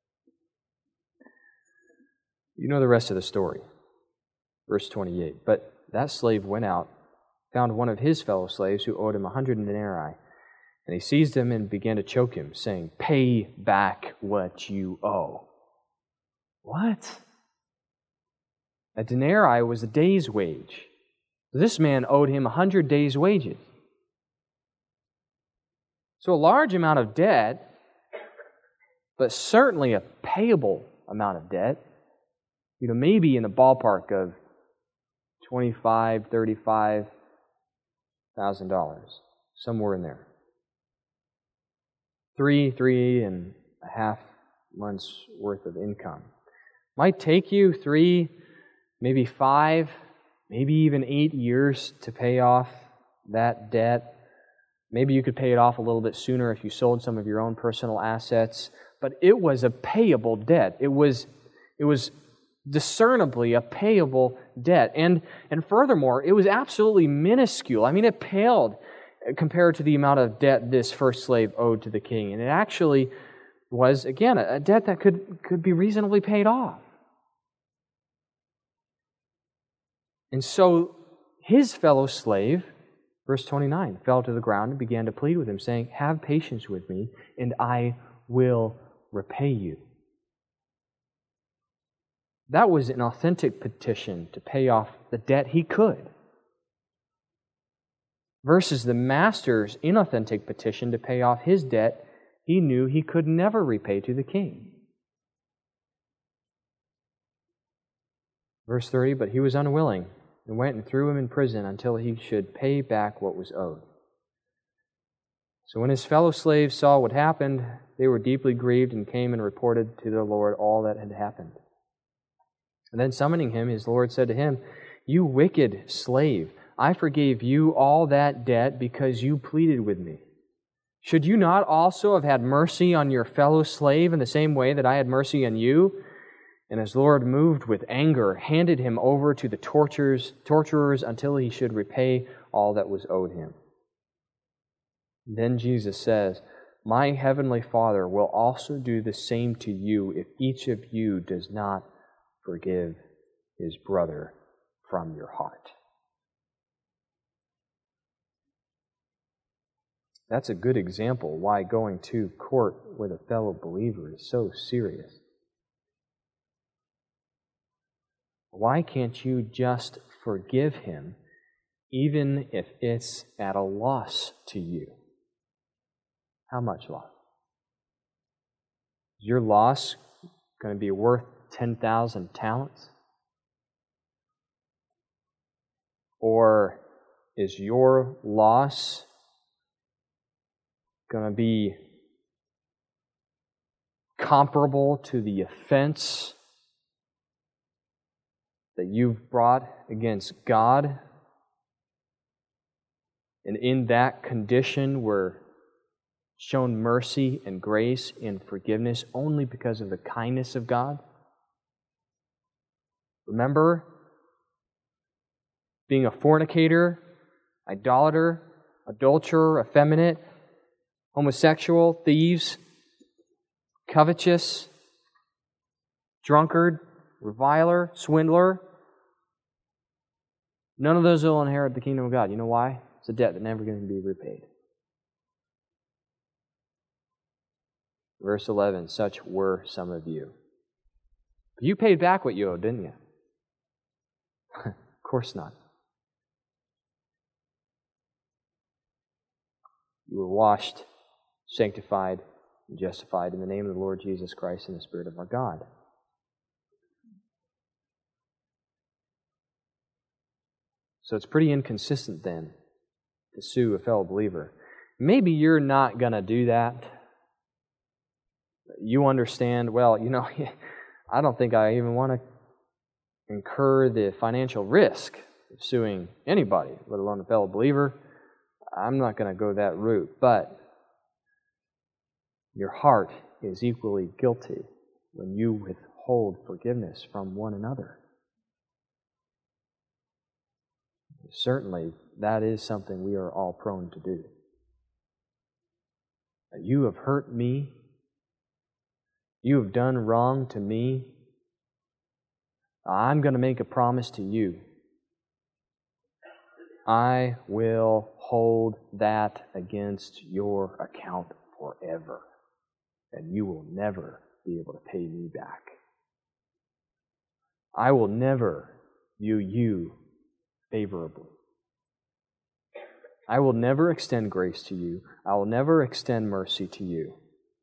You know the rest of the story. Verse twenty-eight. But that slave went out, found one of his fellow slaves who owed him a hundred denarii, and he seized him and began to choke him, saying, "Pay back what you owe." What? A denarii was a day's wage. This man owed him a hundred days' wages. So a large amount of debt, but certainly a payable amount of debt. You know, maybe in the ballpark of twenty-five thousand dollars, thirty-five thousand dollars, somewhere in there. Three, three and a half months worth of income. Might take you three, maybe five, maybe even eight years to pay off that debt. Maybe you could pay it off a little bit sooner if you sold some of your own personal assets. But it was a payable debt. It was, it was discernibly a payable debt. And, and furthermore, it was absolutely minuscule. I mean, it paled compared to the amount of debt this first slave owed to the king. And it actually was, again, a debt that could, could be reasonably paid off. And so his fellow slave, verse twenty-nine, fell to the ground and began to plead with him, saying, "Have patience with me, and I will repay you." That was an authentic petition to pay off the debt he could, versus the master's inauthentic petition to pay off his debt he knew he could never repay to the king. Verse thirty, but he was unwilling, and went and threw him in prison until he should pay back what was owed. So when his fellow slaves saw what happened, they were deeply grieved and came and reported to their Lord all that had happened. And then summoning him, his Lord said to him, "You wicked slave, I forgave you all that debt because you pleaded with me. Should you not also have had mercy on your fellow slave in the same way that I had mercy on you?" And his Lord, moved with anger, handed him over to the torturers, torturers until he should repay all that was owed him. Then Jesus says, "My heavenly Father will also do the same to you if each of you does not forgive his brother from your heart." That's a good example why going to court with a fellow believer is so serious. Why can't you just forgive him, even if it's at a loss to you? How much loss? Is your loss going to be worth ten thousand talents? Or is your loss going to be comparable to the offense that you've brought against God? And in that condition we're shown mercy and grace and forgiveness only because of the kindness of God? Remember, being a fornicator, idolater, adulterer, effeminate, homosexual, thieves, covetous, drunkard, reviler, swindler. None of those will inherit the kingdom of God. You know why? It's a debt that's never going to be repaid. Verse eleven, such were some of you. You paid back what you owed, didn't you? Of course not. You were washed, sanctified, and justified in the name of the Lord Jesus Christ and the Spirit of our God. So it's pretty inconsistent then to sue a fellow believer. Maybe you're not going to do that. You understand, well, you know, I don't think I even want to incur the financial risk of suing anybody, let alone a fellow believer. I'm not going to go that route. But your heart is equally guilty when you withhold forgiveness from one another. Certainly, that is something we are all prone to do. You have hurt me. You have done wrong to me. I'm going to make a promise to you. I will hold that against your account forever, and you will never be able to pay me back. I will never view you favorably. I will never extend grace to you. I will never extend mercy to you.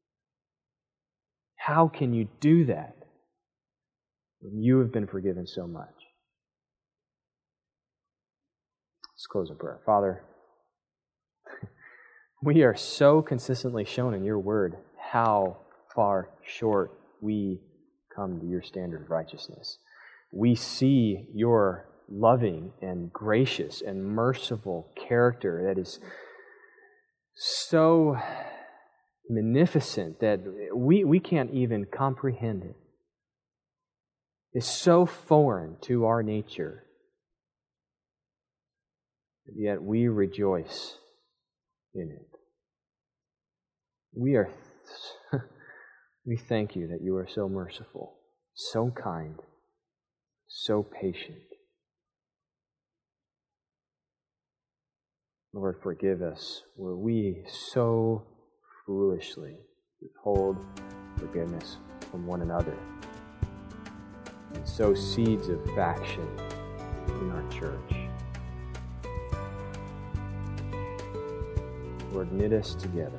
How can you do that when you have been forgiven so much? Let's close in prayer. Father, we are so consistently shown in your word how far short we come to your standard of righteousness. We see your loving and gracious and merciful character that is so magnificent that we, we can't even comprehend it. It's so foreign to our nature. Yet we rejoice in it. We are, we thank you that you are so merciful, so kind, so patient. Lord, forgive us where we so foolishly withhold forgiveness from one another and sow seeds of faction in our church. Lord, knit us together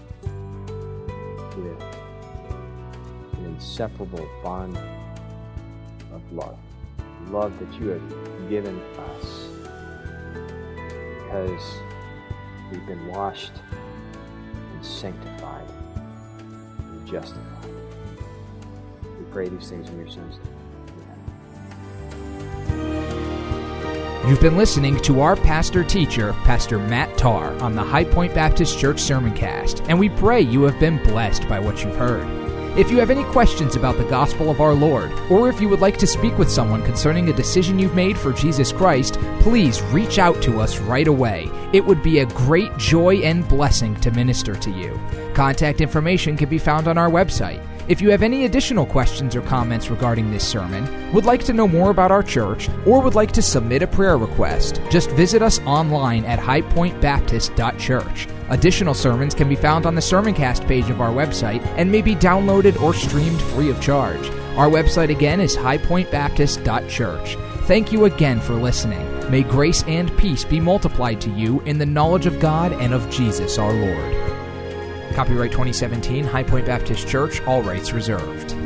with an inseparable bond of love. Love that you have given us because we've been washed and sanctified and justified. We pray these things in your Son's name. You've been listening to our pastor-teacher, Pastor Matt Tarr, on the High Point Baptist Church Sermoncast, and we pray you have been blessed by what you've heard. If you have any questions about the gospel of our Lord, or if you would like to speak with someone concerning a decision you've made for Jesus Christ, please reach out to us right away. It would be a great joy and blessing to minister to you. Contact information can be found on our website. If you have any additional questions or comments regarding this sermon, would like to know more about our church, or would like to submit a prayer request, just visit us online at high point baptist dot church. Additional sermons can be found on the Sermoncast page of our website and may be downloaded or streamed free of charge. Our website again is high point baptist dot church. Thank you again for listening. May grace and peace be multiplied to you in the knowledge of God and of Jesus our Lord. Copyright twenty seventeen, High Point Baptist Church, all rights reserved.